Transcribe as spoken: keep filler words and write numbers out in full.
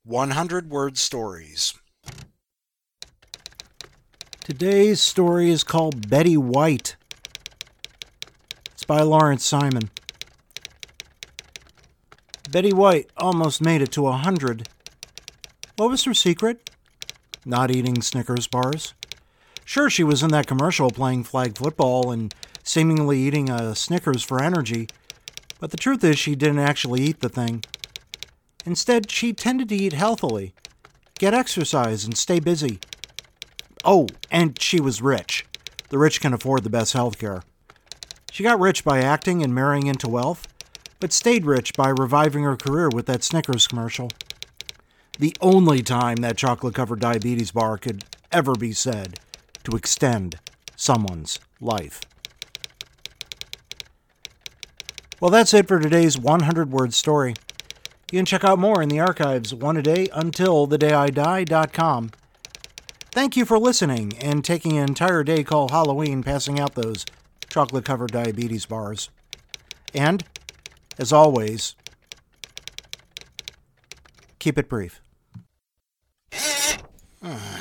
one hundred word stories. Today's story is called Betty White. It's by Lawrence Simon. Betty White almost made it to a hundred. What was her secret? Not eating Snickers bars. Sure, she was in that commercial playing flag football and seemingly eating a Snickers for energy, but the truth is she didn't actually eat the thing. Instead, she tended to eat healthily, get exercise, and stay busy. Oh, and she was rich. The rich can afford the best health care. She got rich by acting and marrying into wealth, but stayed rich by reviving her career with that Snickers commercial. The only time that chocolate-covered diabetes bar could ever be said to extend someone's life. Well, that's it for today's one hundred word story. You can check out more in the archives, one a day until the day I die dot com. Thank you for listening and taking an entire day called Halloween passing out those chocolate-covered diabetes bars. And, as always, keep it brief.